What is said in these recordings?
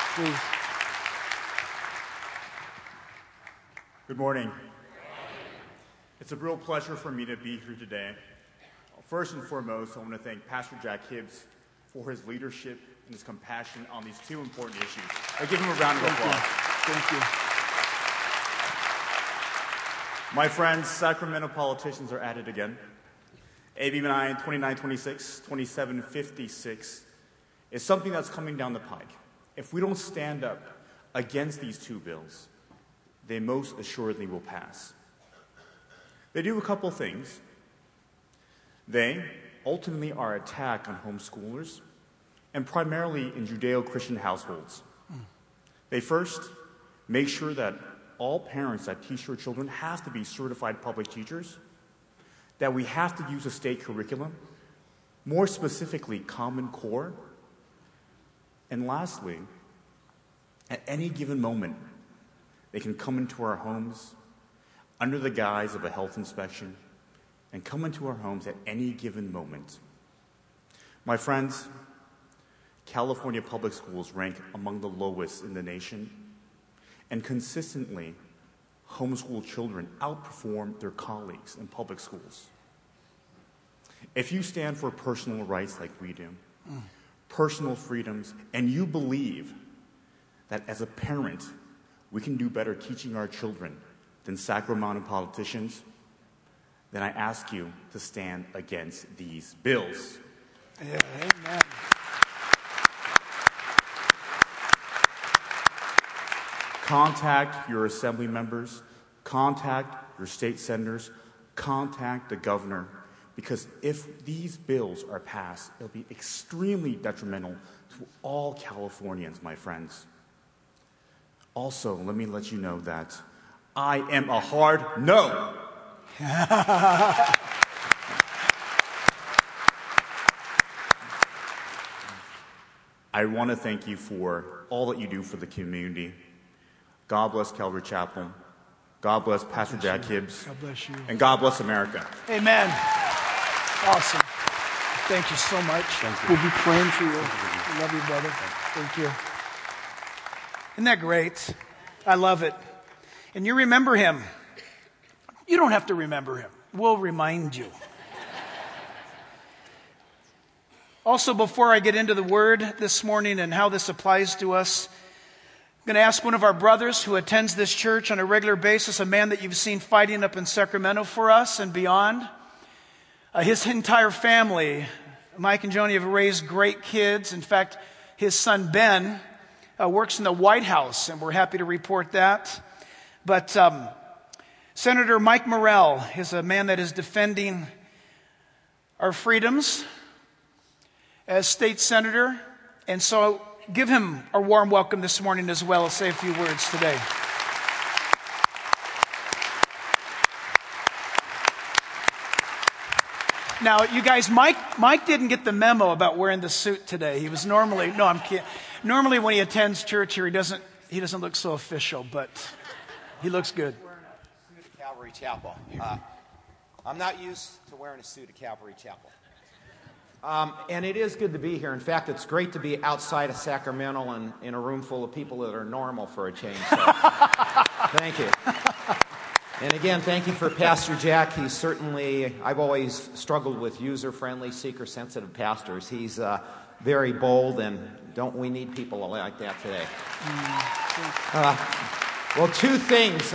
Please. Good morning. It's a real pleasure for me to be here today. First and foremost, I want to thank Pastor Jack Hibbs for his leadership and his compassion on these two important issues. I give him a round of applause. Thank you. My friends, Sacramento politicians are at it again. AB 9, 2926, 2756 is something that's coming down the pike. If we don't stand up against these two bills, they most assuredly will pass. They do a couple things. They ultimately are an attack on homeschoolers and primarily in Judeo-Christian households. They first make sure that all parents that teach their children have to be certified public teachers, that we have to use a state curriculum, more specifically Common Core. And lastly, at any given moment, they can come into our homes under the guise of a health inspection and come into our homes at any given moment. My friends, California public schools rank among the lowest in the nation, and consistently, homeschool children outperform their colleagues in public schools. If you stand for personal rights like we do, personal freedoms, and you believe that as a parent, we can do better teaching our children than Sacramento politicians, then I ask you to stand against these bills. Yeah, amen. Contact your assembly members, contact your state senators, contact the governor, because if these bills are passed, it'll be extremely detrimental to all Californians, my friends. Also, let me let you know that I am a hard no. I want to thank you for all that you do for the community. God bless Calvary Chapel. God bless Pastor Jack Hibbs. God bless you. And God bless America. Amen. Awesome. Thank you so much. We'll be praying for you. I love you, brother. Thank you. Isn't that great? I love it. And you remember him. You don't have to remember him. We'll remind you. Also, before I get into the word this morning and how this applies to us, I'm going to ask one of our brothers who attends this church on a regular basis, a man that you've seen fighting up in Sacramento for us and beyond. His entire family, Mike and Joni, have raised great kids. In fact, his son Ben works in the White House, and we're happy to report that. But Senator Mike Morell is a man that is defending our freedoms as state senator, and so give him a warm welcome this morning as well. I'll say a few words today. Now, you guys, Mike didn't get the memo about wearing the suit today. He was normally, no, I'm kidding. Normally when he attends church here, he doesn't look so official, but he looks good. Wearing a suit at Calvary Chapel. I'm not used to wearing a suit at Calvary Chapel. And it is good to be here. In fact, it's great to be outside of Sacramento and in a room full of people that are normal for a change. So, thank you. And again, thank you for Pastor Jack. He's certainly, I've always struggled with user-friendly, seeker-sensitive pastors. He's very bold, and don't we need people like that today? Well, two things.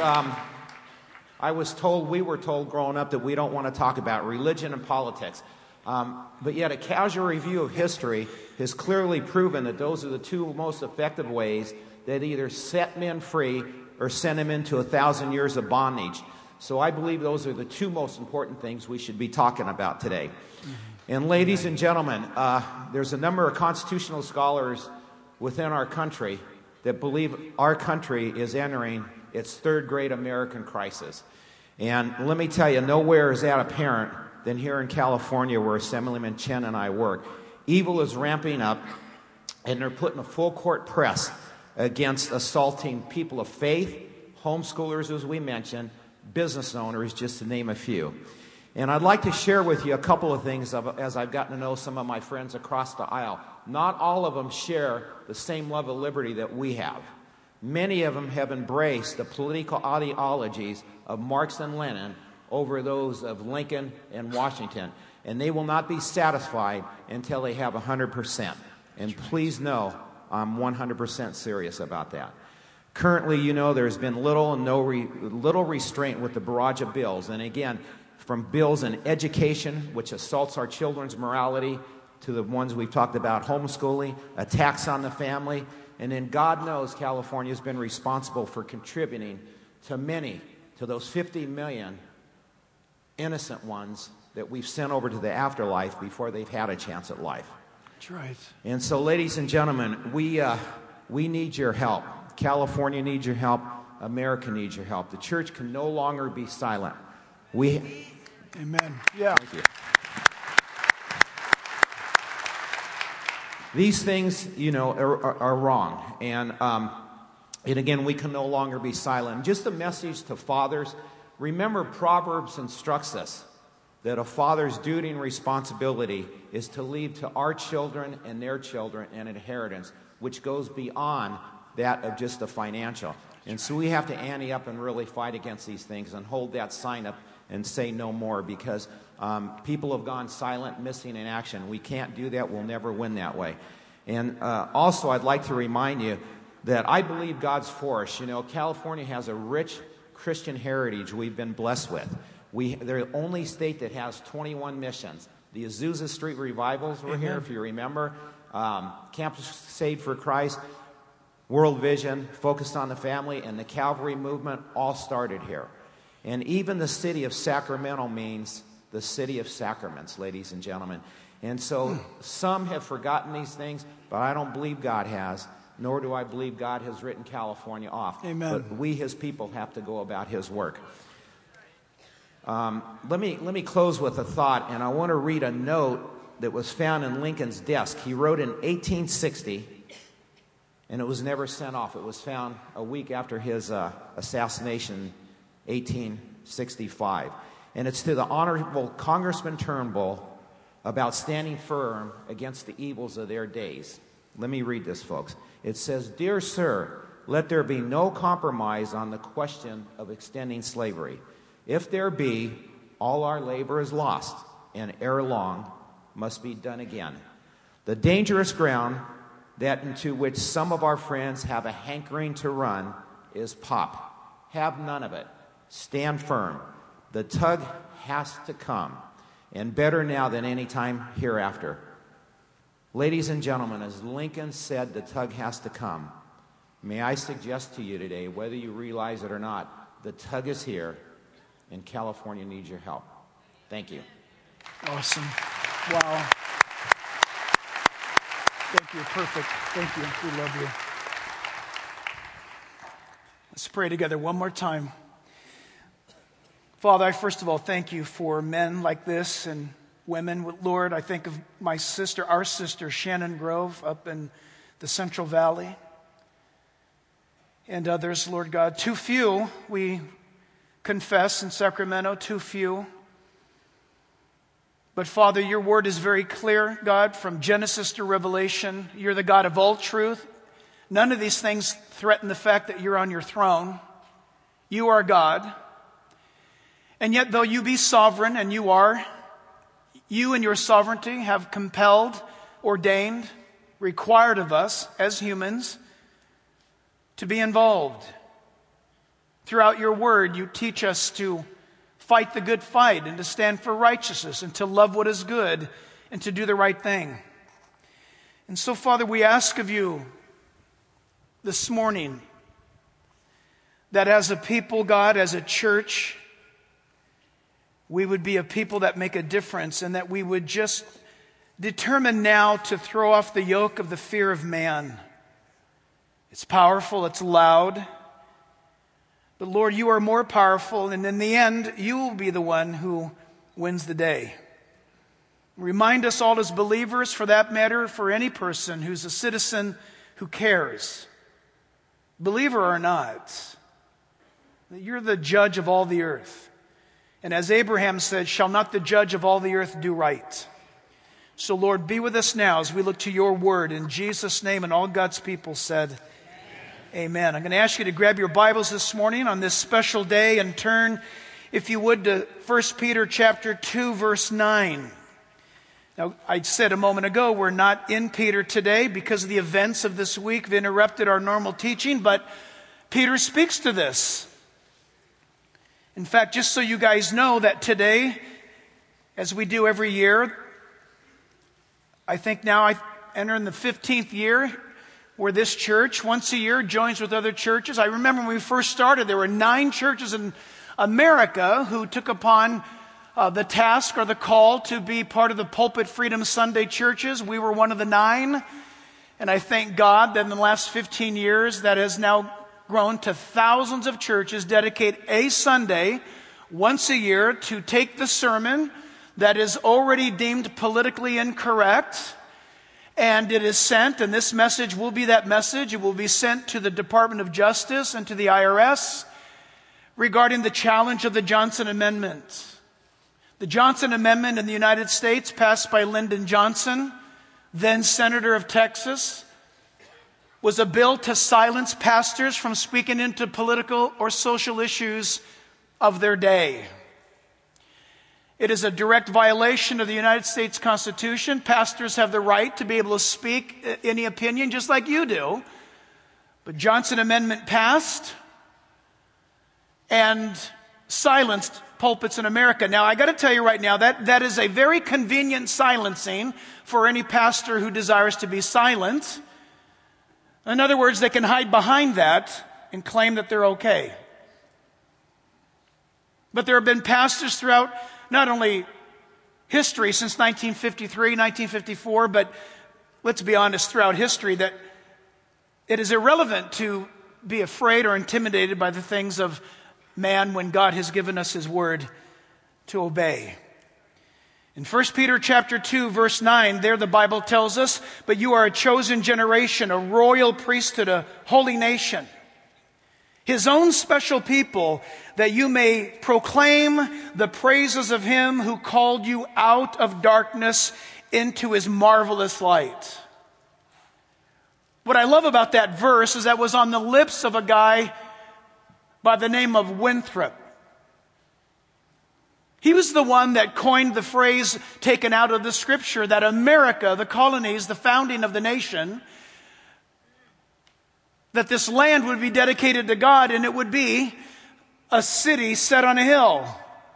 We were told growing up that we don't want to talk about religion and politics. But yet a casual review of history has clearly proven that those are the two most effective ways that either set men free or send them into 1,000 years of bondage. So I believe those are the two most important things we should be talking about today. And ladies and gentlemen, there's a number of constitutional scholars within our country that believe our country is entering its third great American crisis. And let me tell you, nowhere is that apparent than here in California where Assemblyman Chen and I work. Evil is ramping up, and they're putting a full court press against assaulting people of faith, homeschoolers, as we mentioned, business owners, just to name a few. And I'd like to share with you a couple of things as I've gotten to know some of my friends across the aisle. not all of them share the same level of liberty that we have. Many of them have embraced the political ideologies of Marx and Lenin over those of Lincoln and Washington, and they will not be satisfied until they have 100%. And please know, I'm 100% serious about that. Currently, you know, there's been little restraint with the barrage of bills. And again, from bills in education, which assaults our children's morality, to the ones we've talked about, homeschooling, attacks on the family. And then God knows California's been responsible for contributing to those 50 million innocent ones that we've sent over to the afterlife before they've had a chance at life. That's right. And so, ladies and gentlemen, we need your help. California needs your help. America needs your help. The church can no longer be silent. Amen. Yeah. Thank you. These things, you know, are wrong. And again, we can no longer be silent. Just a message to fathers. Remember, Proverbs instructs us that a father's duty and responsibility is to leave to our children and their children an inheritance, which goes beyond that of just the financial. And so we have to ante up and really fight against these things and hold that sign up and say no more, because people have gone silent, missing in action. We can't do that. We'll never win that way. And also, I'd like to remind you that I believe God's for us. You know, California has a rich Christian heritage we've been blessed with. They're the only state that has 21 missions. The Azusa Street revivals were here, if you remember. Campus Saved for Christ, World Vision, Focused on the Family, and the Calvary movement all started here. And even the city of Sacramento means the city of sacraments, ladies and gentlemen. And so some have forgotten these things, but I don't believe God has, nor do I believe God has written California off. Amen. But we, his people, have to go about his work. Let me close with a thought, and I want to read a note that was found in Lincoln's desk. He wrote in 1860, and it was never sent off. It was found a week after his assassination, 1865. And it's to the Honorable Congressman Turnbull about standing firm against the evils of their days. Let me read this, folks. It says, "Dear sir, let there be no compromise on the question of extending slavery. If there be, all our labor is lost, and ere long must be done again. The dangerous ground that into which some of our friends have a hankering to run is pop. Have none of it. Stand firm. The tug has to come, and better now than any time hereafter." Ladies and gentlemen, as Lincoln said, the tug has to come. May I suggest to you today, whether you realize it or not, the tug is here, and California needs your help. Thank you. Awesome. Wow. Thank you. Perfect. Thank you. We love you. Let's pray together one more time. Father, I first of all thank you for men like this and women. Lord, I think of my sister, our sister, Shannon Grove, up in the Central Valley. And others, Lord God. Too few, we confess in Sacramento, too few. But Father, your word is very clear, God, from Genesis to Revelation. You're the God of all truth. None of these things threaten the fact that you're on your throne. You are God. And yet, though you be sovereign, and you are, you in your sovereignty have compelled, ordained, required of us as humans to be involved. Throughout your word, you teach us to fight the good fight and to stand for righteousness and to love what is good and to do the right thing. And so, Father, we ask of you this morning that as a people, God, as a church, we would be a people that make a difference, and that we would just determine now to throw off the yoke of the fear of man. It's powerful, it's loud. But Lord, you are more powerful, and in the end, you will be the one who wins the day. Remind us all as believers, for that matter, for any person who's a citizen who cares, believer or not, that you're the judge of all the earth. And as Abraham said, shall not the judge of all the earth do right? So, Lord, be with us now as we look to your word. In Jesus' name, and all God's people said, Amen. I'm going to ask you to grab your Bibles this morning on this special day and turn, if you would, to 1 Peter chapter 2, verse 9. Now, I said a moment ago, we're not in Peter today because of the events of this week have interrupted our normal teaching, but Peter speaks to this. In fact, just so you guys know that today, as we do every year, I think now I enter in the 15th year where this church, once a year, joins with other churches. I remember when we first started, there were 9 churches in America who took upon the task or the call to be part of the Pulpit Freedom Sunday churches. We were one of the 9. And I thank God that in the last 15 years, that has now grown to thousands of churches dedicate a Sunday once a year to take the sermon that is already deemed politically incorrect, and it is sent, and this message will be that message. It will be sent to the Department of Justice and to the IRS regarding the challenge of the Johnson Amendment. The Johnson Amendment in the United States, passed by Lyndon Johnson, then Senator of Texas, was a bill to silence pastors from speaking into political or social issues of their day. It is a direct violation of the United States Constitution. Pastors have the right to be able to speak any opinion just like you do. But Johnson Amendment passed and silenced pulpits in America. Now, I got to tell you right now, that is a very convenient silencing for any pastor who desires to be silent. In other words, they can hide behind that and claim that they're okay. But there have been pastors throughout not only history since 1953, 1954, but let's be honest, throughout history, that it is irrelevant to be afraid or intimidated by the things of man when God has given us His word to obey. In 1 Peter chapter 2, verse 9, there the Bible tells us, "But you are a chosen generation, a royal priesthood, a holy nation, His own special people, that you may proclaim the praises of Him who called you out of darkness into His marvelous light." What I love about that verse is that was on the lips of a guy by the name of Winthrop. He was the one that coined the phrase taken out of the scripture that America, the colonies, the founding of the nation, that this land would be dedicated to God and it would be a city set on a hill.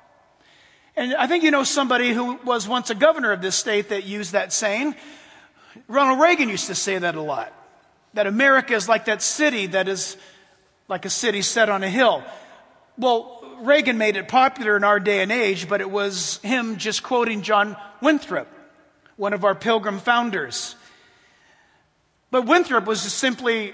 And I think you know somebody who was once a governor of this state that used that saying. Ronald Reagan used to say that a lot. That America is like that city that is like a city set on a hill. Well, Reagan made it popular in our day and age, but it was him just quoting John Winthrop, one of our Pilgrim founders. But Winthrop was just simply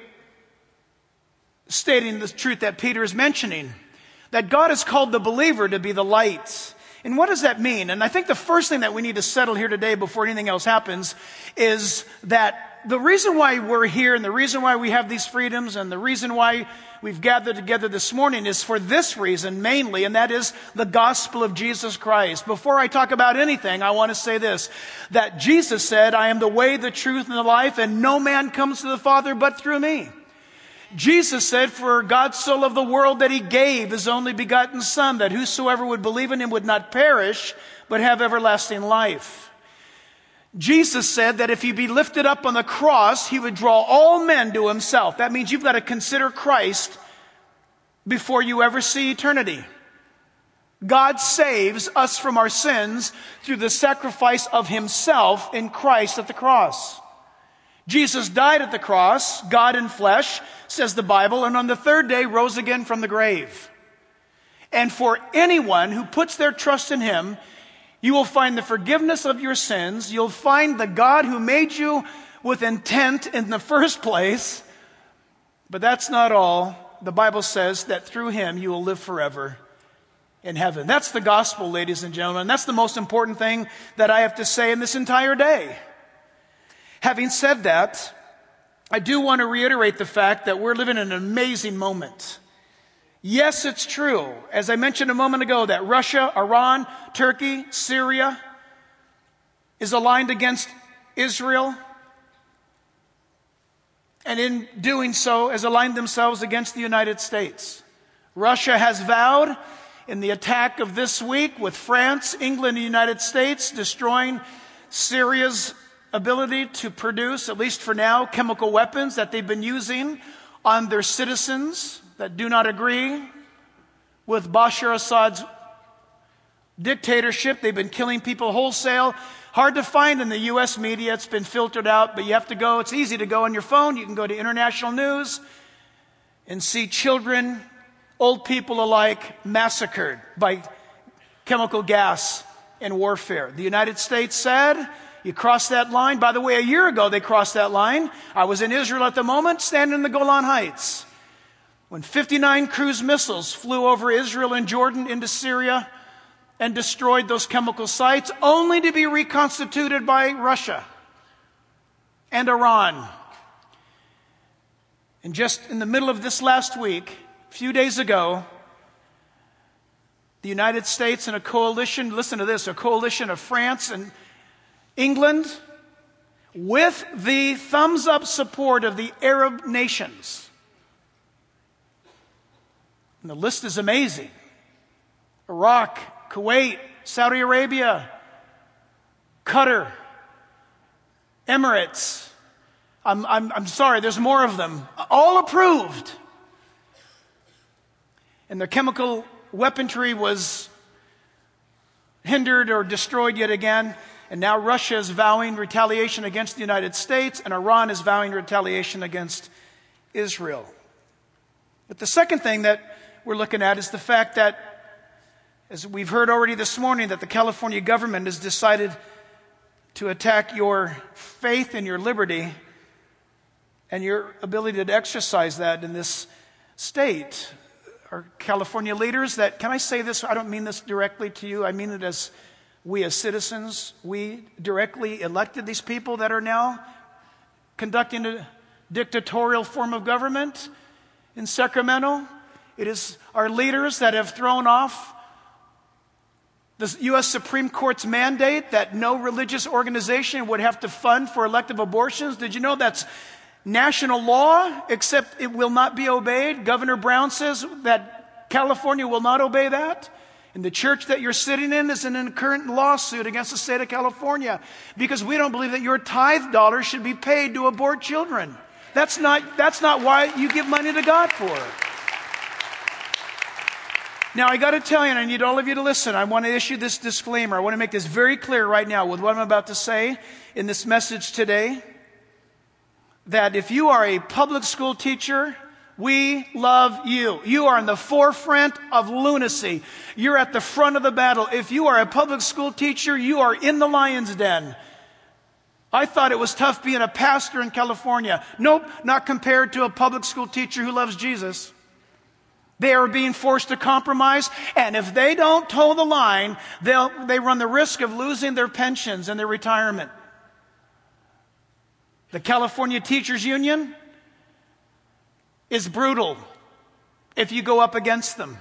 stating the truth that Peter is mentioning, that God has called the believer to be the light. And what does that mean? And I think the first thing that we need to settle here today before anything else happens is that the reason why we're here and the reason why we have these freedoms and the reason why we've gathered together this morning is for this reason mainly, and that is the gospel of Jesus Christ. Before I talk about anything, I want to say this, that Jesus said, "I am the way, the truth, and the life, and no man comes to the Father but through me." Jesus said, "For God so loved the world that He gave His only begotten Son, that whosoever would believe in Him would not perish, but have everlasting life." Jesus said that if He be lifted up on the cross, He would draw all men to Himself. That means you've got to consider Christ before you ever see eternity. God saves us from our sins through the sacrifice of Himself in Christ at the cross. Jesus died at the cross, God in flesh, says the Bible, and on the third day rose again from the grave. And for anyone who puts their trust in Him, you will find the forgiveness of your sins. You'll find the God who made you with intent in the first place. But that's not all. The Bible says that through Him you will live forever in heaven. That's the gospel, ladies and gentlemen. That's the most important thing that I have to say in this entire day. Having said that, I do want to reiterate the fact that we're living in an amazing moment. Yes, it's true, as I mentioned a moment ago, that Russia, Iran, Turkey, Syria, is aligned against Israel, and in doing so has aligned themselves against the United States. Russia has vowed in the attack of this week with France, England, and the United States, destroying Syria's ability to produce, at least for now, chemical weapons that they've been using on their citizens that do not agree with Bashar Assad's dictatorship. They've been killing people wholesale. Hard to find in the U.S. media. It's been filtered out, but you have to go. It's easy to go on your phone. You can go to international news and see children, old people alike, massacred by chemical gas and warfare. The United States said, you cross that line. By the way, a year ago they crossed that line. I was in Israel at the moment, standing in the Golan Heights, when 59 cruise missiles flew over Israel and Jordan into Syria and destroyed those chemical sites, only to be reconstituted by Russia and Iran. And just in the middle of this last week, a few days ago, the United States and a coalition, listen to this, a coalition of France and England, with the thumbs-up support of the Arab nations. And the list is amazing. Iraq, Kuwait, Saudi Arabia, Qatar, Emirates. I'm sorry, there's more of them. All approved. And their chemical weaponry was hindered or destroyed yet again. And now Russia is vowing retaliation against the United States, and Iran is vowing retaliation against Israel. But the second thing that we're looking at is the fact that, as we've heard already this morning, that the California government has decided to attack your faith and your liberty and your ability to exercise that in this state. Our California leaders that, can I say this? I don't mean this directly to you. I mean it as we as citizens, we directly elected these people that are now conducting a dictatorial form of government in Sacramento. It is our leaders that have thrown off the U.S. Supreme Court's mandate that no religious organization would have to fund for elective abortions. Did you know that's national law, except it will not be obeyed? Governor Brown says that California will not obey that. And the church that you're sitting in is in a current lawsuit against the state of California because we don't believe that your tithe dollars should be paid to abort children. That's not why you give money to God for. Now, I got to tell you, and I need all of you to listen. I want to issue this disclaimer. I want to make this very clear right now with what I'm about to say in this message today, that if you are a public school teacher, we love you. You are in the forefront of lunacy. You're at the front of the battle. If you are a public school teacher, you are in the lion's den. I thought it was tough being a pastor in California. Nope, not compared to a public school teacher who loves Jesus. They are being forced to compromise, and if they don't toe the line, they run the risk of losing their pensions and their retirement. The California Teachers Union is brutal if you go up against them.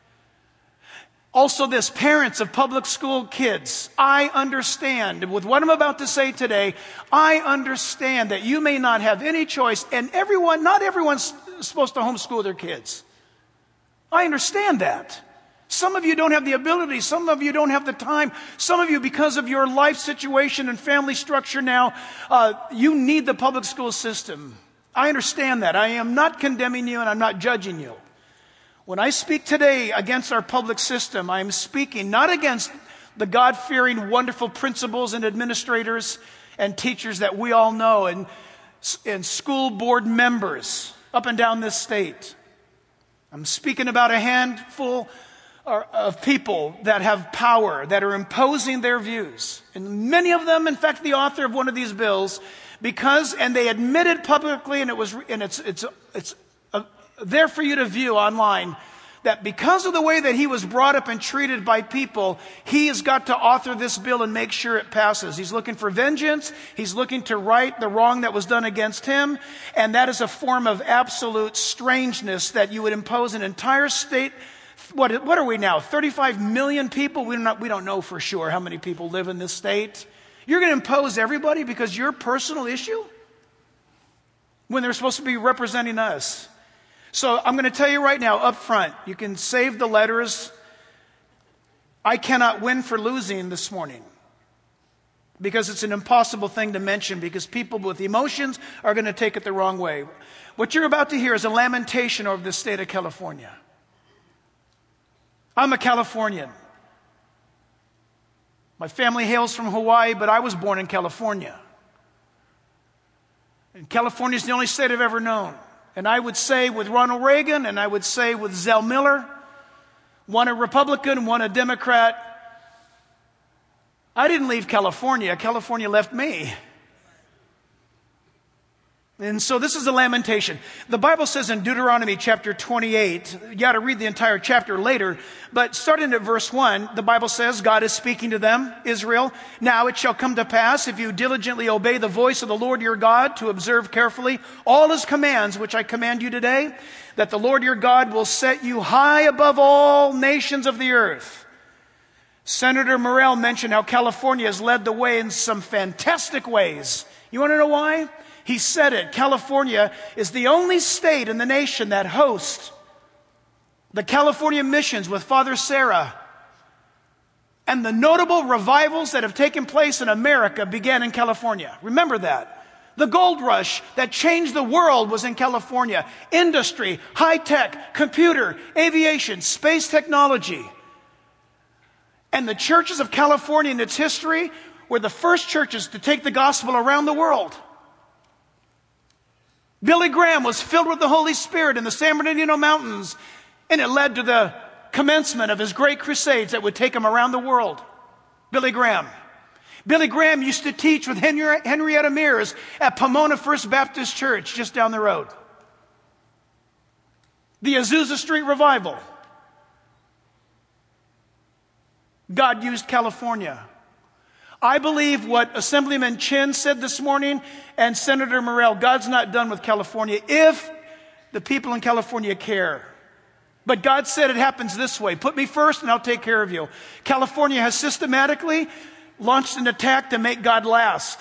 Also this, parents of public school kids, I understand, with what I'm about to say today, I understand that you may not have any choice, and not everyone's supposed to homeschool their kids. I understand that. Some of you don't have the ability. Some of you don't have the time. Some of you, because of your life situation and family structure now, you need the public school system. I understand that. I am not condemning you and I'm not judging you. When I speak today against our public system, I am speaking not against the God-fearing, wonderful principals and administrators and teachers that we all know and school board members up and down this state. I'm speaking about a handful of people that have power, that are imposing their views. And many of them, in fact, the author of one of these bills, and they admitted publicly, and it's there for you to view online, that because of the way that he was brought up and treated by people, he has got to author this bill and make sure it passes. He's looking for vengeance. He's looking to right the wrong that was done against him. And that is a form of absolute strangeness that you would impose an entire state. What are we now? 35 million people? We don't know for sure how many people live in this state. You're going to impose everybody because your personal issue when they're supposed to be representing us. So I'm going to tell you right now up front, you can save the letters. I cannot win for losing this morning because it's an impossible thing to mention because people with emotions are going to take it the wrong way. What you're about to hear is a lamentation over the state of California. I'm a Californian. My family hails from Hawaii, but I was born in California. And California is the only state I've ever known. And I would say with Ronald Reagan, and I would say with Zell Miller, one a Republican, one a Democrat, I didn't leave California. California left me. And so this is a lamentation. The Bible says in Deuteronomy chapter 28, you got to read the entire chapter later, but starting at verse 1, the Bible says, God is speaking to them, Israel. Now it shall come to pass, if you diligently obey the voice of the Lord your God, to observe carefully all his commands, which I command you today, that the Lord your God will set you high above all nations of the earth. Senator Morrell mentioned how California has led the way in some fantastic ways. You want to know why? He said it. California is the only state in the nation that hosts the California missions with Father Sarah. And the notable revivals that have taken place in America began in California. Remember that. The gold rush that changed the world was in California. Industry, high-tech, computer, aviation, space technology. And the churches of California in its history were the first churches to take the gospel around the world. Billy Graham was filled with the Holy Spirit in the San Bernardino Mountains, and it led to the commencement of his great crusades that would take him around the world. Billy Graham. Billy Graham used to teach with Henrietta Mears at Pomona First Baptist Church just down the road. The Azusa Street Revival. God used California. I believe what Assemblyman Chin said this morning and Senator Morrell, God's not done with California if the people in California care. But God said it happens this way. Put me first and I'll take care of you. California has systematically launched an attack to make God last.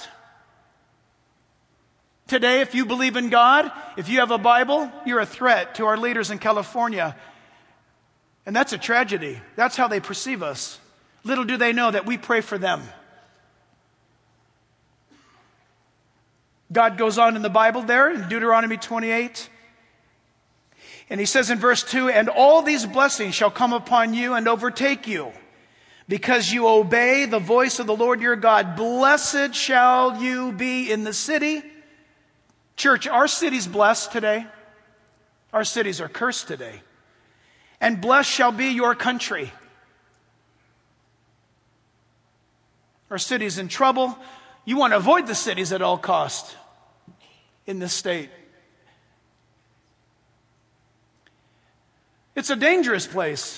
Today, if you believe in God, if you have a Bible, you're a threat to our leaders in California. And that's a tragedy. That's how they perceive us. Little do they know that we pray for them. God goes on in the Bible there in Deuteronomy 28. And he says in verse 2, and all these blessings shall come upon you and overtake you, because you obey the voice of the Lord your God. Blessed shall you be in the city. Church, our city's blessed today. Our cities are cursed today. And blessed shall be your country. Our city's in trouble. You want to avoid the cities at all costs in this state. It's a dangerous place.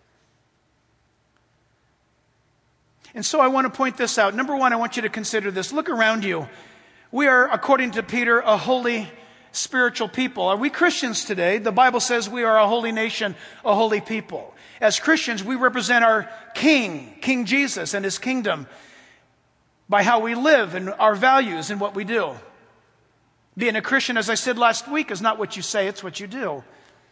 And so I want to point this out. Number one, I want you to consider this. Look around you. We are, according to Peter, a holy spiritual people. Are we Christians today? The Bible says we are a holy nation, a holy people. As Christians, we represent our King, King Jesus and his kingdom, by how we live and our values and what we do. Being a Christian, as I said last week, is not what you say, it's what you do.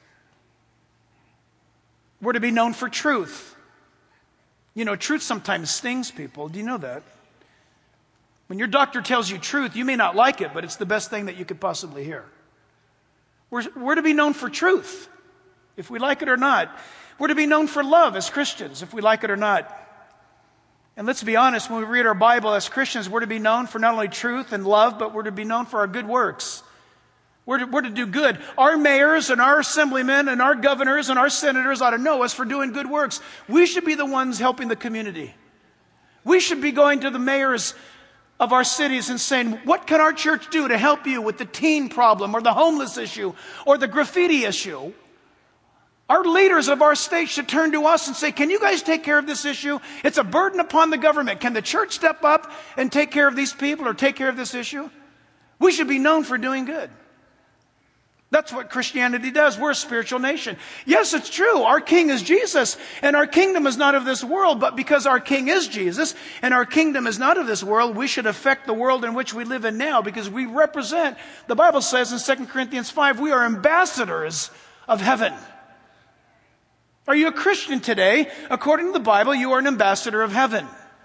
We're to be known for truth. You know, truth sometimes stings people. Do you know that? When your doctor tells you truth, you may not like it, but it's the best thing that you could possibly hear. We're to be known for truth, if we like it or not. We're to be known for love as Christians, if we like it or not. And let's be honest, when we read our Bible as Christians, we're to be known for not only truth and love, but we're to be known for our good works. We're to do good. Our mayors and our assemblymen and our governors and our senators ought to know us for doing good works. We should be the ones helping the community. We should be going to the mayors of our cities and saying, what can our church do to help you with the teen problem or the homeless issue or the graffiti issue? Our leaders of our state should turn to us and say, can you guys take care of this issue? It's a burden upon the government. Can the church step up and take care of these people or take care of this issue? We should be known for doing good. That's what Christianity does. We're a spiritual nation. Yes, it's true. Our king is Jesus, and our kingdom is not of this world, but because our king is Jesus, and our kingdom is not of this world, we should affect the world in which we live in now, because we represent, the Bible says in 2 Corinthians 5, we are ambassadors of heaven. Are you a Christian today? According to the Bible, you are an ambassador of heaven.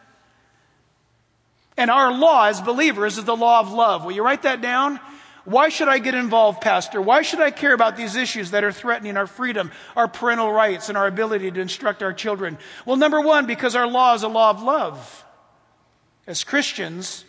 And our law as believers is the law of love. Will you write that down? Why should I get involved, Pastor? Why should I care about these issues that are threatening our freedom, our parental rights, and our ability to instruct our children? Well, number one, because our law is a law of love. As Christians,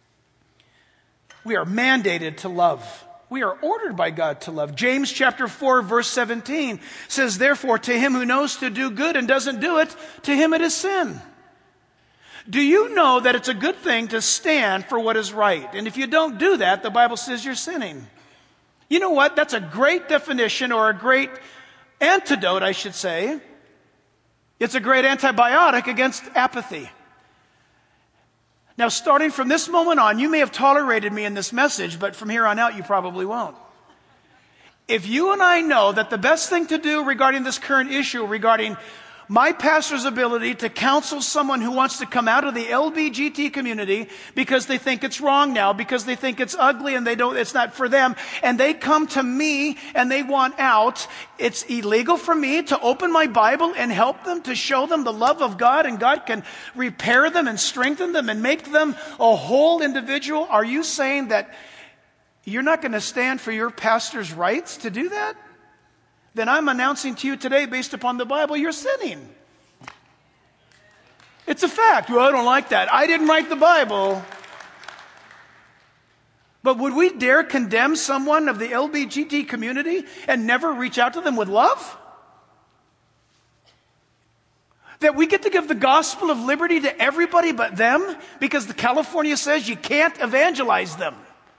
we are mandated to love. We are ordered by God to love. James chapter 4, verse 17 says, therefore, to him who knows to do good and doesn't do it, to him it is sin. Do you know that it's a good thing to stand for what is right? And if you don't do that, the Bible says you're sinning. You know what? That's a great definition, or a great antidote, I should say. It's a great antibiotic against apathy. Now, starting from this moment on, you may have tolerated me in this message, but from here on out, you probably won't. If you and I know that the best thing to do regarding this current issue, regarding my pastor's ability to counsel someone who wants to come out of the LBGT community because they think it's wrong now, because they think it's ugly and it's not for them, and they come to me and they want out, it's illegal for me to open my Bible and help them, to show them the love of God, and God can repair them and strengthen them and make them a whole individual. Are you saying that you're not going to stand for your pastor's rights to do that? Then I'm announcing to you today, based upon the Bible, you're sinning. It's a fact. Well, I don't like that. I didn't write the Bible. But would we dare condemn someone of the LBGT community and never reach out to them with love? That we get to give the gospel of liberty to everybody but them because the California says you can't evangelize them.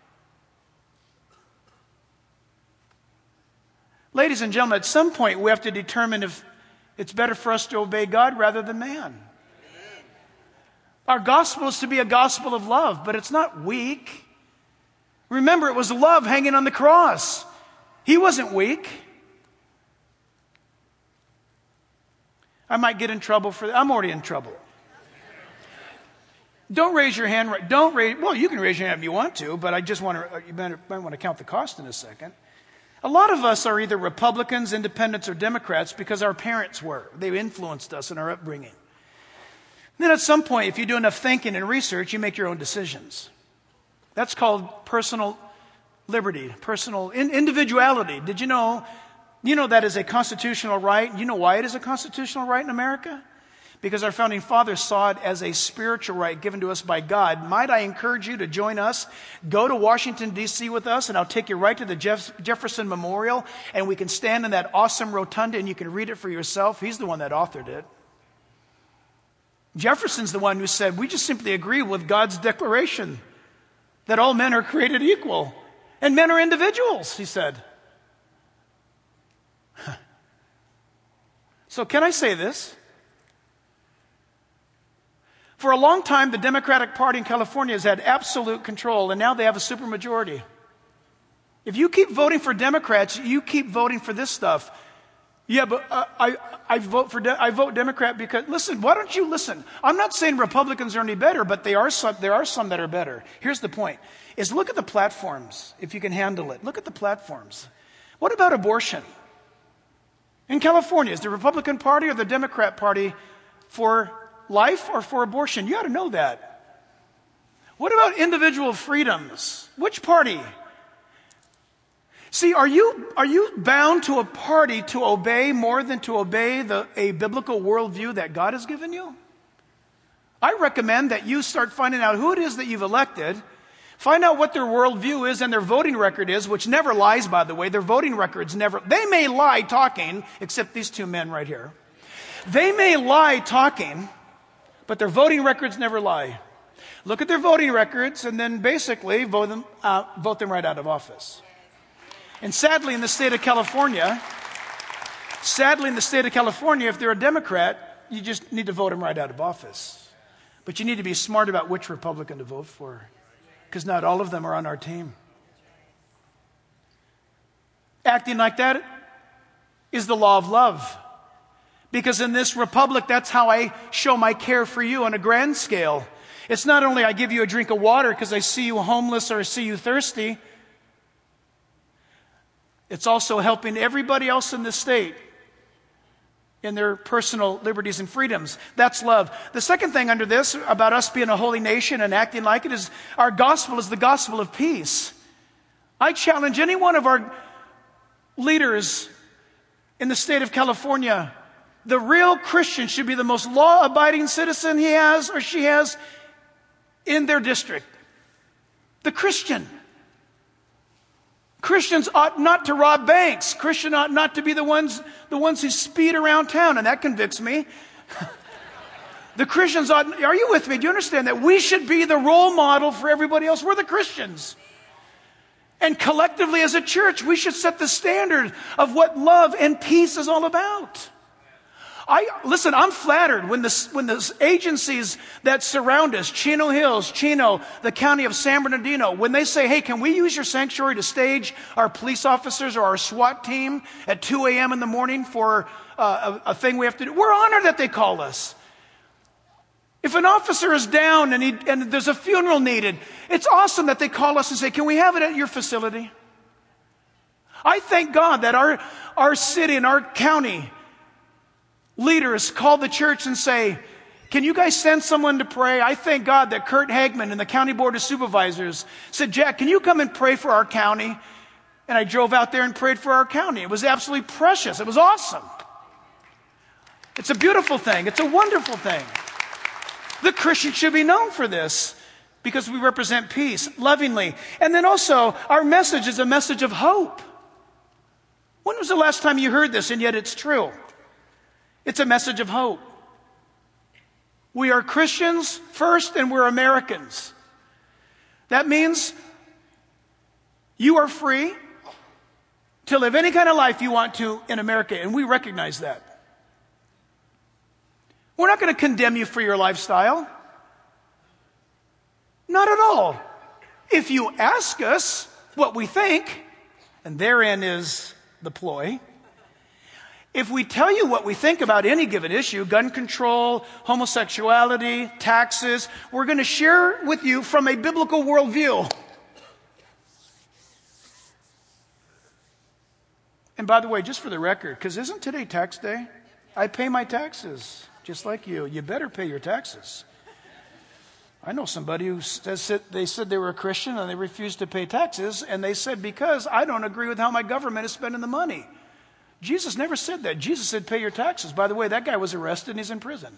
Ladies and gentlemen, at some point we have to determine if it's better for us to obey God rather than man. Our gospel is to be a gospel of love, but it's not weak. Remember, it was love hanging on the cross. He wasn't weak. I might get in trouble for that. I'm already in trouble. Don't raise your hand. Well, you can raise your hand if you want to, but you might want to count the cost in a second. A lot of us are either Republicans, Independents, or Democrats because our parents were. They influenced us in our upbringing. Then at some point, if you do enough thinking and research, you make your own decisions. That's called personal liberty, personal individuality. Did you know that is a constitutional right? You know why it is a constitutional right in America? Because our founding fathers saw it as a spiritual right given to us by God. Might I encourage you to join us? Go to Washington, D.C. with us, and I'll take you right to the Jefferson Memorial, and we can stand in that awesome rotunda, and you can read it for yourself. He's the one that authored it. Jefferson's the one who said, we just simply agree with God's declaration that all men are created equal, and men are individuals, he said. So can I say this? For a long time, the Democratic Party in California has had absolute control, and now they have a supermajority. If you keep voting for Democrats, you keep voting for this stuff. Yeah, but I vote Democrat because, listen, why don't you listen? I'm not saying Republicans are any better, but there are some that are better. Here's the point, is look at the platforms, if you can handle it. Look at the platforms. What about abortion? In California, is the Republican Party or the Democrat Party for life or for abortion? You ought to know that. What about individual freedoms? Which party? See, are you bound to a party to obey more than to obey a biblical worldview that God has given you? I recommend that you start finding out who it is that you've elected. Find out what their worldview is and their voting record is, which never lies, by the way. Their voting records never, they may lie talking, except these two men right here. They may lie talking, but their voting records never lie. Look at their voting records and then basically vote them right out of office. And sadly, in the state of California, if they're a Democrat, you just need to vote them right out of office. But you need to be smart about which Republican to vote for, because not all of them are on our team. Acting like that is the law of love. Because in this republic, that's how I show my care for you on a grand scale. It's not only I give you a drink of water because I see you homeless or I see you thirsty. It's also helping everybody else in this state in their personal liberties and freedoms. That's love. The second thing under this, about us being a holy nation and acting like it, is our gospel is the gospel of peace. I challenge any one of our leaders in the state of California. The real Christian should be the most law-abiding citizen he has or she has in their district. The Christian. Christians ought not to rob banks. Christians ought not to be the ones who speed around town, and that convicts me. The Christians ought, are you with me? Do you understand that we should be the role model for everybody else? We're the Christians. And collectively as a church, we should set the standard of what love and peace is all about. Listen, I'm flattered when the agencies that surround us, Chino Hills, Chino, the county of San Bernardino, when they say, hey, can we use your sanctuary to stage our police officers or our SWAT team at 2 a.m. in the morning for a thing we have to do? We're honored that they call us. If an officer is down and there's a funeral needed, it's awesome that they call us and say, can we have it at your facility? I thank God that our city and our county leaders call the church and say, can you guys send someone to pray? I thank God that Kurt Hagman and the County Board of Supervisors said, Jack, can you come and pray for our county? And I drove out there and prayed for our county. It was absolutely precious. It was awesome. It's a beautiful thing. It's a wonderful thing. The Christian should be known for this because we represent peace lovingly. And then also, our message is a message of hope. When was the last time you heard this? And yet it's true. It's a message of hope. We are Christians first and we're Americans. That means you are free to live any kind of life you want to in America, and we recognize that. We're not going to condemn you for your lifestyle. Not at all. If you ask us what we think, and therein is the ploy, if we tell you what we think about any given issue, gun control, homosexuality, taxes, we're going to share with you from a biblical worldview. And by the way, just for the record, because isn't today tax day? I pay my taxes, just like you. You better pay your taxes. I know somebody who they said they were a Christian and they refused to pay taxes, and they said, because I don't agree with how my government is spending the money. Jesus never said that. Jesus said, pay your taxes. By the way, that guy was arrested and he's in prison.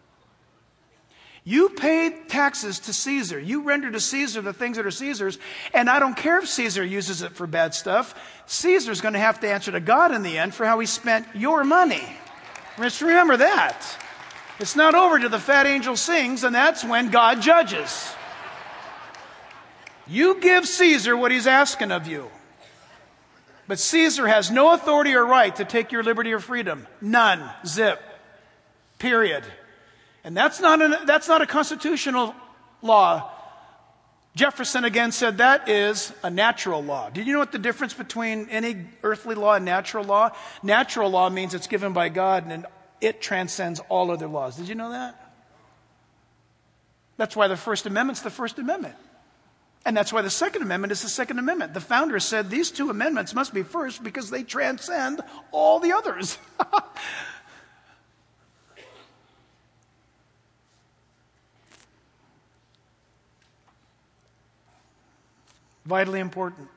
You paid taxes to Caesar. You render to Caesar the things that are Caesar's. And I don't care if Caesar uses it for bad stuff. Caesar's going to have to answer to God in the end for how he spent your money. Let's remember that. It's not over till the fat angel sings, and that's when God judges. You give Caesar what he's asking of you. But Caesar has no authority or right to take your liberty or freedom. None. Zip. Period. And that's not a constitutional law. Jefferson again said that is a natural law. Did you know what the difference between any earthly law and natural law? Natural law means it's given by God and it transcends all other laws. Did you know that? That's why the First Amendment's the First Amendment. And that's why the Second Amendment is the Second Amendment. The founders said these two amendments must be first because they transcend all the others. Vitally important.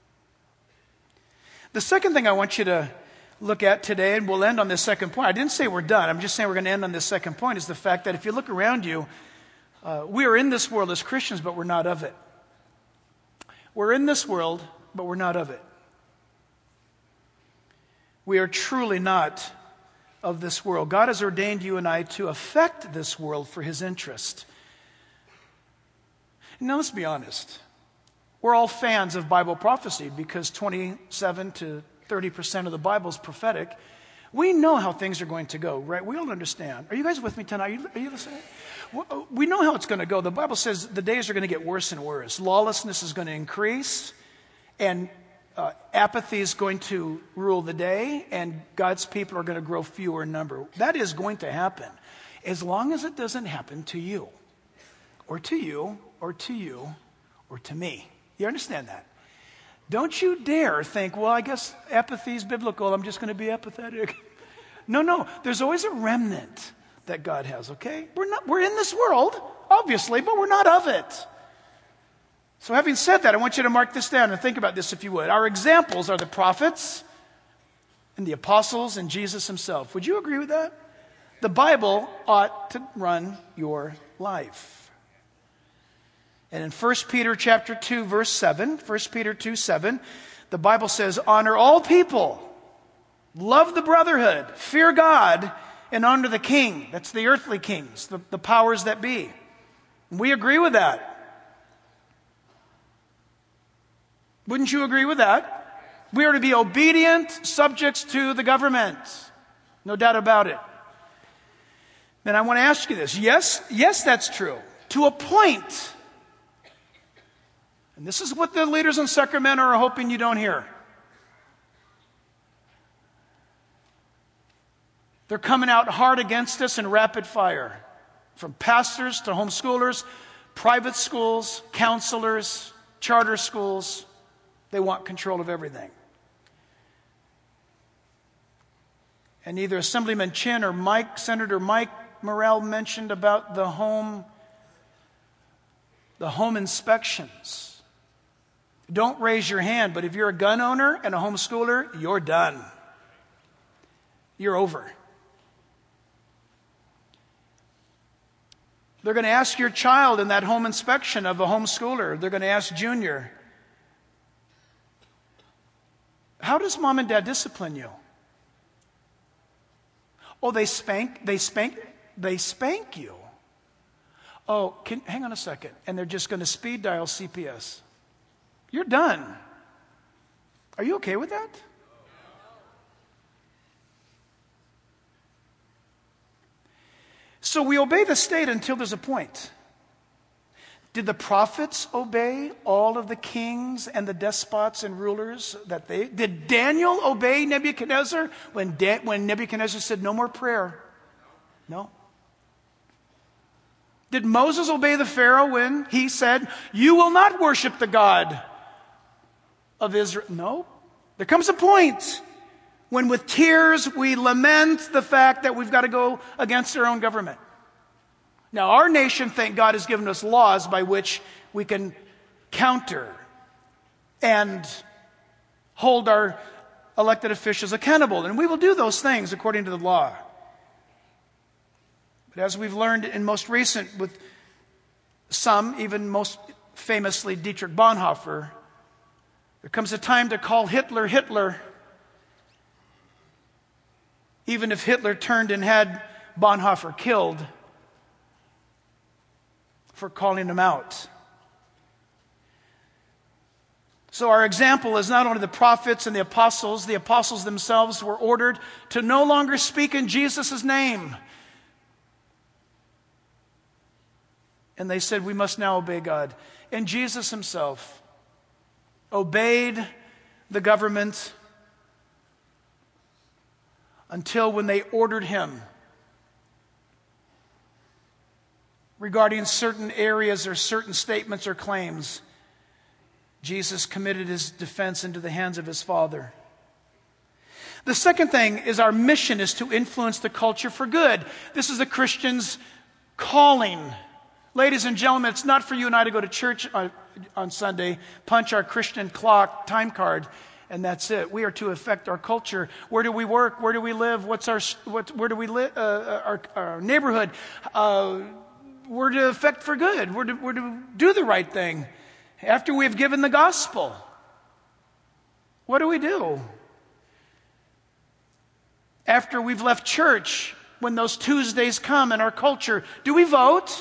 The second thing I want you to look at today, and we'll end on this second point. I didn't say we're done. I'm just saying we're going to end on this second point, is the fact that if you look around you, we are in this world as Christians, but we're not of it. We're in this world, but we're not of it. We are truly not of this world. God has ordained you and I to affect this world for his interest. Now, let's be honest. We're all fans of Bible prophecy because 27 to 30% of the Bible is prophetic. We know how things are going to go, right? We all understand. Are you guys with me tonight? Are you listening? We know how it's going to go. The Bible says the days are going to get worse and worse. Lawlessness is going to increase, and apathy is going to rule the day, and God's people are going to grow fewer in number. That is going to happen, as long as it doesn't happen to you, or to you, or to you, or to me. You understand that? Don't you dare think, well, I guess apathy is biblical. I'm just going to be apathetic. No. There's always a remnant that God has, okay? We're in this world, obviously, but we're not of it. So having said that, I want you to mark this down and think about this if you would. Our examples are the prophets and the apostles and Jesus himself. Would you agree with that? The Bible ought to run your life. And in 1 Peter chapter 2, verse 7, 1 Peter 2:7, the Bible says, honor all people, love the brotherhood, fear God, and honor the king. That's the earthly kings, the powers that be. We agree with that. Wouldn't you agree with that? We are to be obedient subjects to the government. No doubt about it. Then I want to ask you this. Yes, that's true. To a point. And this is what the leaders in Sacramento are hoping you don't hear. They're coming out hard against us in rapid fire. From pastors to homeschoolers, private schools, counselors, charter schools. They want control of everything. And either Assemblyman Chin or Senator Mike Morrell mentioned about the home inspections. Don't raise your hand, but if you're a gun owner and a homeschooler, you're done. You're over. They're going to ask your child in that home inspection of a homeschooler, they're going to ask Junior, how does mom and dad discipline you? Oh, they spank you. Oh, hang on a second. And they're just going to speed dial CPS. You're done. Are you okay with that? So we obey the state until there's a point. Did the prophets obey all of the kings and the despots and rulers did Daniel obey Nebuchadnezzar when Nebuchadnezzar said no more prayer? No. Did Moses obey the Pharaoh when he said, you will not worship the God of Israel? No. There comes a point when with tears we lament the fact that we've got to go against our own government. Now, our nation, thank God, has given us laws by which we can counter and hold our elected officials accountable. And we will do those things according to the law. But as we've learned in most recent, with some, even most famously Dietrich Bonhoeffer, there comes a time to call Hitler, Hitler, even if Hitler turned and had Bonhoeffer killed for calling him out. So our example is not only the prophets and the apostles themselves were ordered to no longer speak in Jesus' name. And they said, we must now obey God. And Jesus himself obeyed the government until when they ordered him regarding certain areas or certain statements or claims, Jesus committed his defense into the hands of his Father. The second thing is our mission is to influence the culture for good. This is a Christian's calling. Ladies and gentlemen, it's not for you and I to go to church on Sunday, punch our Christian clock time card, and that's it. We are to affect our culture. Where do we work? Where do we live? Where do we live? Our neighborhood. We're to affect for good. We're to do the right thing. After we've given the gospel, what do? After we've left church, when those Tuesdays come in our culture, do we vote?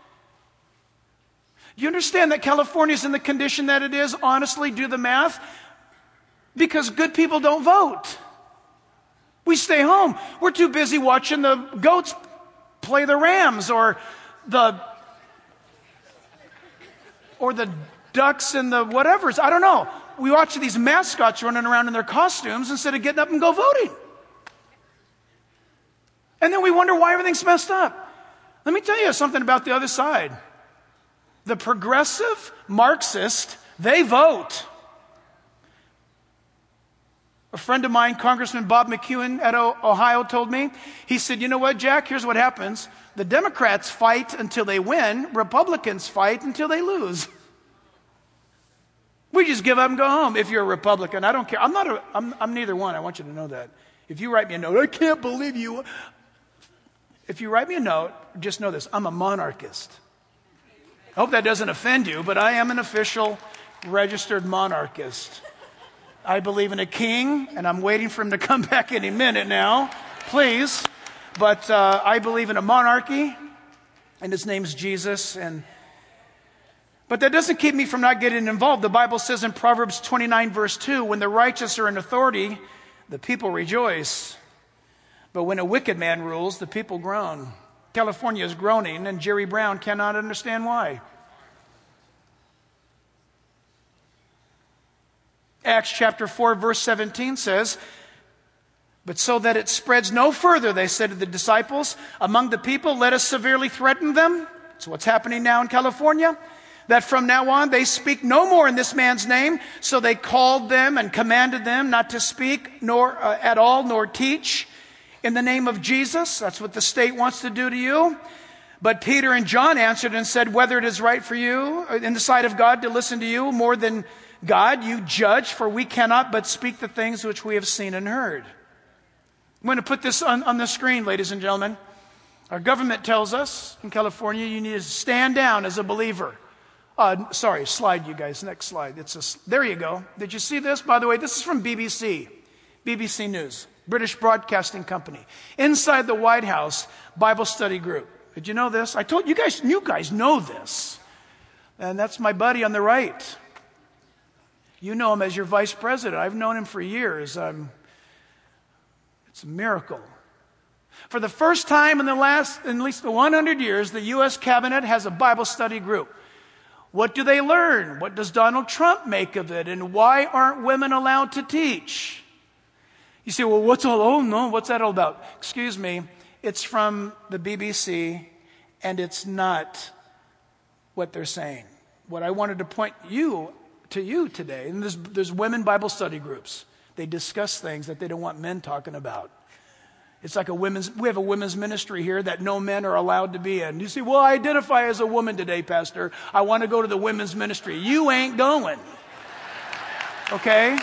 Do you understand that California's in the condition that it is? Honestly, do the math. Because good people don't vote. We stay home. We're too busy watching the goats play the Rams or the ducks and the whatevers. I don't know. we watch these mascots running around in their costumes instead of getting up and go voting. And then we wonder why everything's messed up. Let me tell you something about the other side. The progressive Marxist, they vote. A friend of mine, Congressman Bob McEwen at Ohio, told me, he said, you know what, Jack, here's what happens. The Democrats fight until they win. Republicans fight until they lose. We just give up and go home. If you're a Republican, I don't care. I'm neither one. I want you to know that. If you write me a note, I can't believe you. If you write me a note, just know this. I'm a monarchist. I hope that doesn't offend you, but I am an official registered monarchist. I believe in a king, and I'm waiting for him to come back any minute now. Please. But I believe in a monarchy, and his name's Jesus. But that doesn't keep me from not getting involved. The Bible says in Proverbs 29, verse 2, when the righteous are in authority, the people rejoice. But when a wicked man rules, the people groan. California is groaning, and Jerry Brown cannot understand why. Acts chapter 4, verse 17 says, but so that it spreads no further, they said to the disciples, among the people, let us severely threaten them. So what's happening now in California? That from now on they speak no more in this man's name. So they called them and commanded them not to speak nor at all, nor teach in the name of Jesus. That's what the state wants to do to you. But Peter and John answered and said, whether it is right for you in the sight of God to listen to you more than God, you judge, for we cannot but speak the things which we have seen and heard. I'm going to put this on the screen, ladies and gentlemen. Our government tells us in California you need to stand down as a believer. Slide, you guys. Next slide. There you go. Did you see this? By the way, this is from BBC News, British Broadcasting Company. Inside the White House Bible study group. Did you know this? I told you guys know this. And that's my buddy on the right. You know him as your vice president. I've known him for years. It's a miracle. For the first time in at least 100 years, the U.S. cabinet has a Bible study group. What do they learn? What does Donald Trump make of it? And why aren't women allowed to teach? You say, well, what's that all about? Excuse me. It's from the BBC, and it's not what they're saying. What I wanted to point to you today, and there's women Bible study groups. They discuss things that they don't want men talking about. It's like we have a women's ministry here that no men are allowed to be in. You say, well, I identify as a woman today, Pastor. I want to go to the women's ministry. You ain't going. Okay?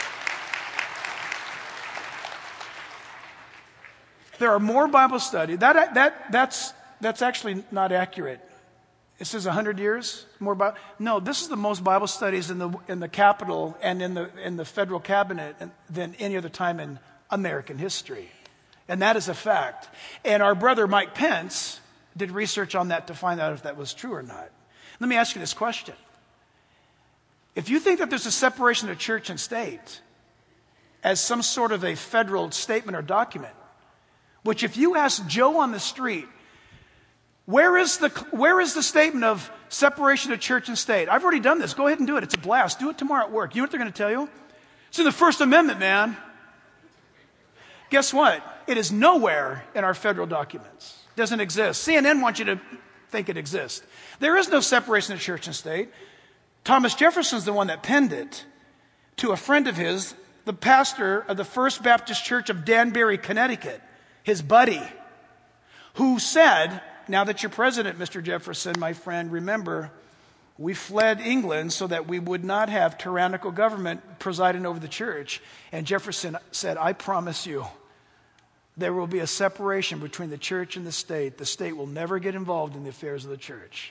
There are more Bible studies. That's actually not accurate. It says 100 years more Bible. No, this is the most Bible studies in the Capitol and in the federal cabinet than any other time in American history. And that is a fact. And our brother Mike Pence did research on that to find out if that was true or not. Let me ask you this question. If you think that there's a separation of church and state as some sort of a federal statement or document, which if you ask Joe on the street, where is the statement of separation of church and state? I've already done this. Go ahead and do it. It's a blast. Do it tomorrow at work. You know what they're going to tell you? It's in the First Amendment, man. Guess what? It is nowhere in our federal documents. It doesn't exist. CNN wants you to think it exists. There is no separation of church and state. Thomas Jefferson's the one that penned it to a friend of his, the pastor of the First Baptist Church of Danbury, Connecticut, his buddy, who said, now that you're president, Mr. Jefferson, my friend, remember, we fled England so that we would not have tyrannical government presiding over the church. And Jefferson said, I promise you, there will be a separation between the church and the state. The state will never get involved in the affairs of the church.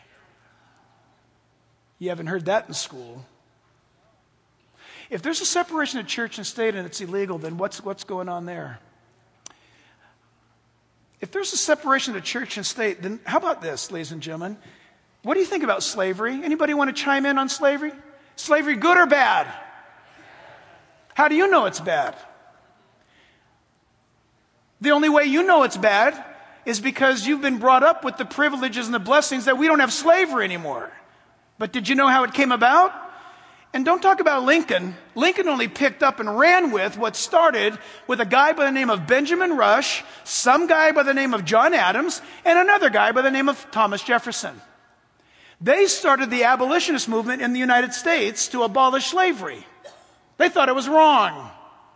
You haven't heard that in school. If there's a separation of church and state and it's illegal, then what's going on there? If there's a separation of church and state, then how about this, ladies and gentlemen? What do you think about slavery? Anybody want to chime in on slavery? Slavery good or bad? How do you know it's bad? The only way you know it's bad is because you've been brought up with the privileges and the blessings that we don't have slavery anymore. But did you know how it came about? And don't talk about Lincoln. Lincoln only picked up and ran with what started with a guy by the name of Benjamin Rush, some guy by the name of John Adams, and another guy by the name of Thomas Jefferson. They started the abolitionist movement in the United States to abolish slavery. They thought it was wrong.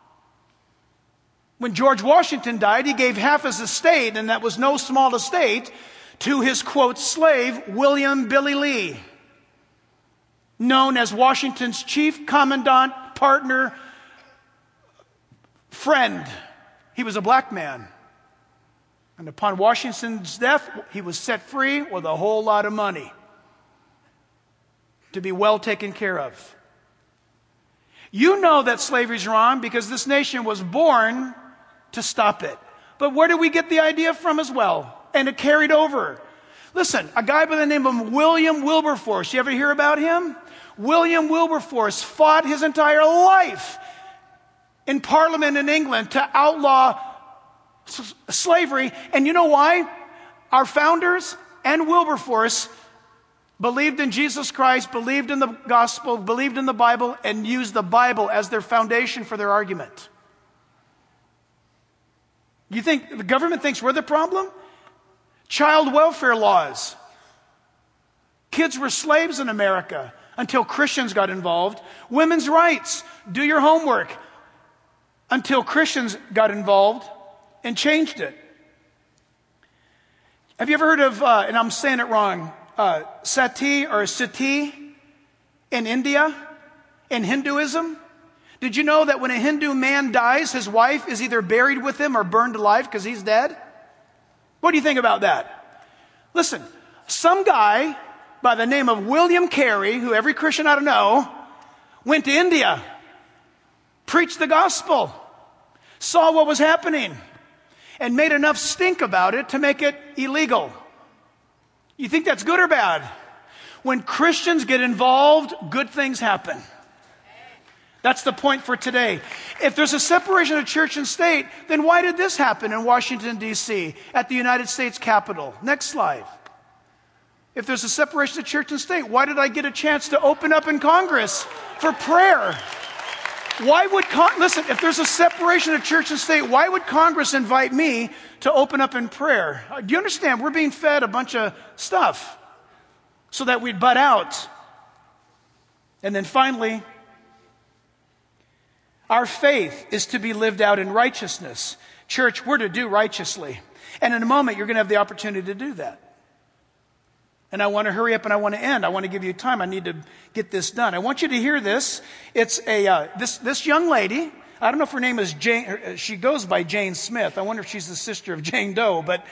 When George Washington died, he gave half his estate, and that was no small estate, to his, quote, slave, William Billy Lee, known as Washington's chief commandant, partner, friend. He was a black man. And upon Washington's death, he was set free with a whole lot of money to be well taken care of. You know that slavery's wrong because this nation was born to stop it. But where did we get the idea from as well? And it carried over. Listen, a guy by the name of William Wilberforce, you ever hear about him? William Wilberforce fought his entire life in Parliament in England to outlaw slavery. And you know why? Our founders and Wilberforce believed in Jesus Christ, believed in the gospel, believed in the Bible, and used the Bible as their foundation for their argument. You think the government thinks we're the problem? Child welfare laws. Kids were slaves in America until Christians got involved. Women's rights. Do your homework. Until Christians got involved and changed it. Have you ever heard of, and I'm saying it wrong, sati or sati in India, in Hinduism? Did you know that when a Hindu man dies, his wife is either buried with him or burned alive because he's dead? What do you think about that? Listen, some guy by the name of William Carey, who every Christian ought to know, went to India, preached the gospel, saw what was happening, and made enough stink about it to make it illegal. You think that's good or bad? When Christians get involved, good things happen. That's the point for today. If there's a separation of church and state, then why did this happen in Washington, D.C., at the United States Capitol? Next slide. If there's a separation of church and state, why did I get a chance to open up in Congress for prayer? Why would listen, if there's a separation of church and state, why would Congress invite me to open up in prayer? Do you understand? We're being fed a bunch of stuff so that we'd butt out. And then finally, our faith is to be lived out in righteousness. Church, we're to do righteously. And in a moment, you're going to have the opportunity to do that. And I want to hurry up and I want to end. I want to give you time. I need to get this done. I want you to hear this. It's this young lady. I don't know if her name is Jane. She goes by Jane Smith. I wonder if she's the sister of Jane Doe. But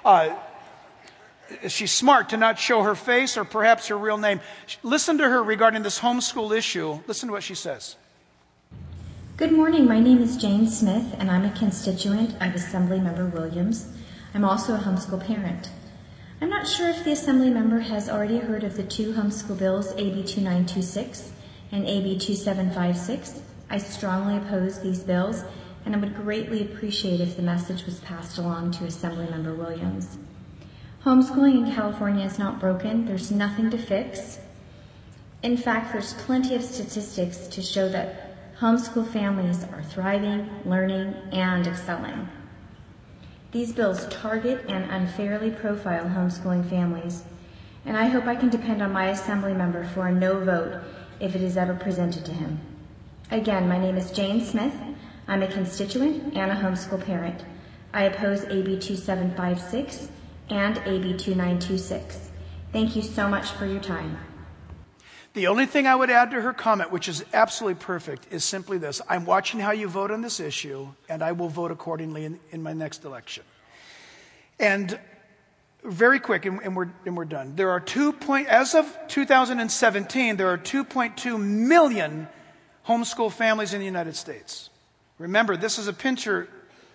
she's smart to not show her face or perhaps her real name. Listen to her regarding this homeschool issue. Listen to what she says. Good morning. My name is Jane Smith, and I'm a constituent of Assemblymember Williams. I'm also a homeschool parent. I'm not sure if the Assembly member has already heard of the two homeschool bills, AB 2926 and AB 2756. I strongly oppose these bills, and I would greatly appreciate if the message was passed along to Assemblymember Williams. Homeschooling in California is not broken. There's nothing to fix. In fact, there's plenty of statistics to show that homeschool families are thriving, learning, and excelling. These bills target and unfairly profile homeschooling families, and I hope I can depend on my Assembly member for a no vote if it is ever presented to him. Again, my name is Jane Smith. I'm a constituent and a homeschool parent. I oppose AB 2756 and AB 2926. Thank you so much for your time. The only thing I would add to her comment, which is absolutely perfect, is simply this. I'm watching how you vote on this issue, and I will vote accordingly in my next election. And very quick, and we're done. There are as of 2017, there are 2.2 million homeschool families in the United States. Remember, this is a Pincher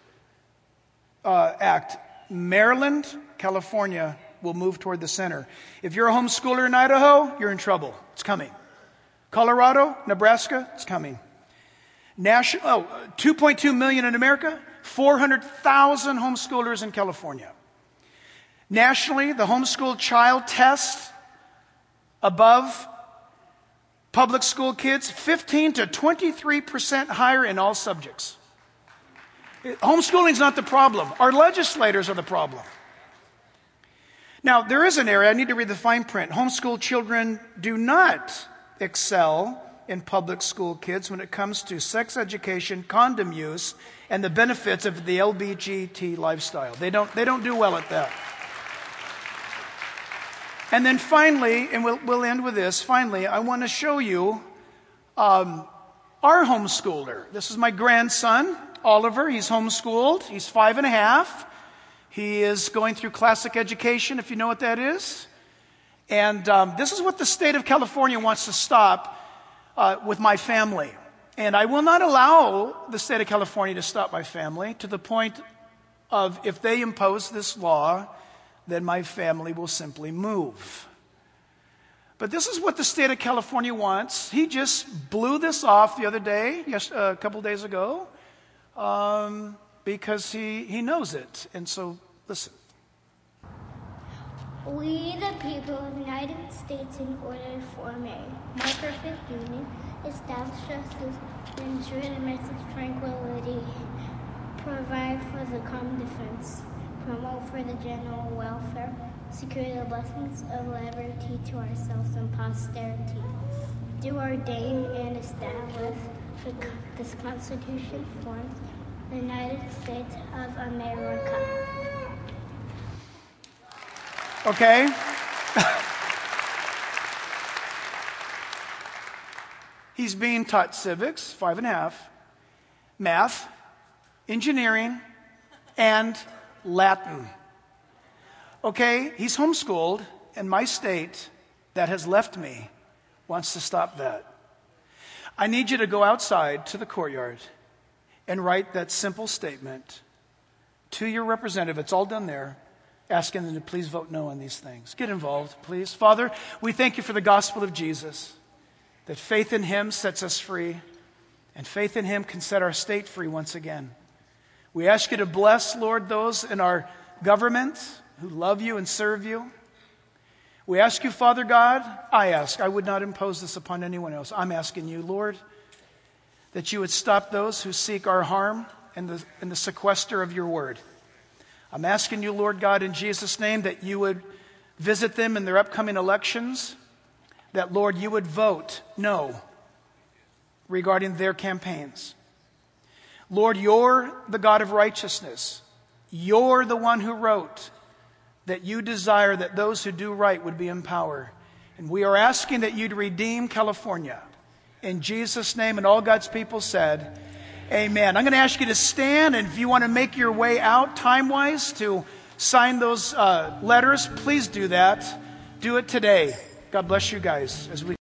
Act. Maryland, California will move toward the center. If you're a homeschooler in Idaho, you're in trouble. It's coming. Colorado, Nebraska, it's coming. 2.2 million in America, 400,000 homeschoolers in California. Nationally, the homeschool child test above Public school kids, 15 to 23% higher in all subjects. Homeschooling is not the problem. Our legislators are the problem. Now, there is an area, I need to read the fine print. Homeschool children do not excel in public school kids when it comes to sex education, condom use, and the benefits of the LGBT lifestyle. They don't do well at that. And then finally, and we'll end with this, finally, I want to show you our homeschooler. This is my grandson, Oliver. He's homeschooled. He's 5.5. He is going through classic education, if you know what that is. And this is what the state of California wants to stop with my family. And I will not allow the state of California to stop my family to the point of if they impose this law, then my family will simply move. But this is what the state of California wants. He just blew this off the other day, a couple days ago, because he knows it. And so, listen. We, the people of the United States, in order to form a more perfect union, establish justice, ensure domestic tranquility, provide for the common defense, promote for the general welfare, secure the blessings of liberty to ourselves and posterity, do ordain and establish this Constitution forms the United States of America. Okay? He's being taught civics, 5.5, math, engineering, and Latin. Okay? He's homeschooled, and my state that has left me wants to stop that. I need you to go outside to the courtyard and write that simple statement to your representative. It's all done there. Asking them to please vote no on these things. Get involved, please. Father, we thank you for the gospel of Jesus, that faith in him sets us free, and faith in him can set our state free once again. We ask you to bless, Lord, those in our government who love you and serve you. We ask you, Father God, I would not impose this upon anyone else. I'm asking you, Lord, that you would stop those who seek our harm and the sequester of your word. I'm asking you, Lord God, in Jesus' name, that you would visit them in their upcoming elections, that, Lord, you would vote no regarding their campaigns. Lord, you're the God of righteousness. You're the one who wrote that you desire that those who do right would be in power. And we are asking that you'd redeem California. In Jesus' name, and all God's people said, amen. I'm going to ask you to stand, and if you want to make your way out time-wise to sign those letters, please do that. Do it today. God bless you guys as we